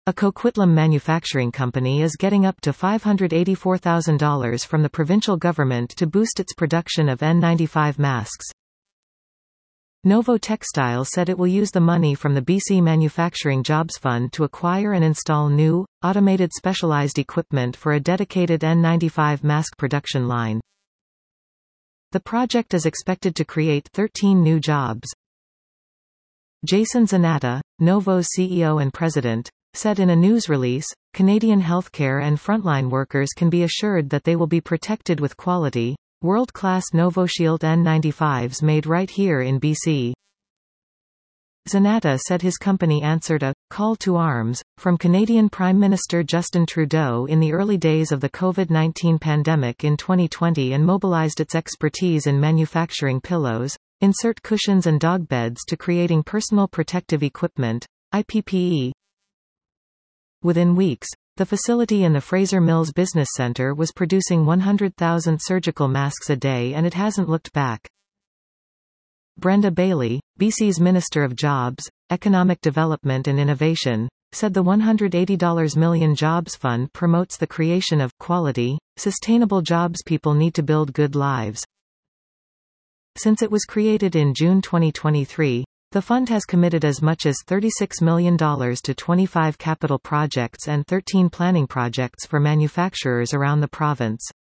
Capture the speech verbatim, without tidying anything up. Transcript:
A Coquitlam manufacturing company is getting up to five hundred eighty-four thousand dollars from the provincial government to boost its production of N ninety-five masks. Novo Textile said it will use the money from the B C Manufacturing Jobs Fund to acquire and install new, automated specialized equipment for a dedicated N ninety-five mask production line. The project is expected to create thirteen new jobs. Jason Zanatta, Novo's C E O and president, said in a news release, Canadian healthcare and frontline workers can be assured that they will be protected with quality, world-class NovoShield N ninety-fives made right here in B C. Zanatta said his company answered a call to arms from Canadian Prime Minister Justin Trudeau in the early days of the COVID nineteen pandemic in twenty twenty and mobilized its expertise in manufacturing pillows, insert cushions and dog beds to creating personal protective equipment, I P P E. Within weeks, the facility in the Fraser Mills Business Centre was producing one hundred thousand surgical masks a day, and it hasn't looked back. Brenda Bailey, B C's Minister of Jobs, Economic Development and Innovation, said the one hundred eighty million dollars Jobs Fund promotes the creation of quality, sustainable jobs. People need to build good lives. Since it was created in June twenty twenty-three, the fund has committed as much as thirty-six million dollars to twenty-five capital projects and thirteen planning projects for manufacturers around the province.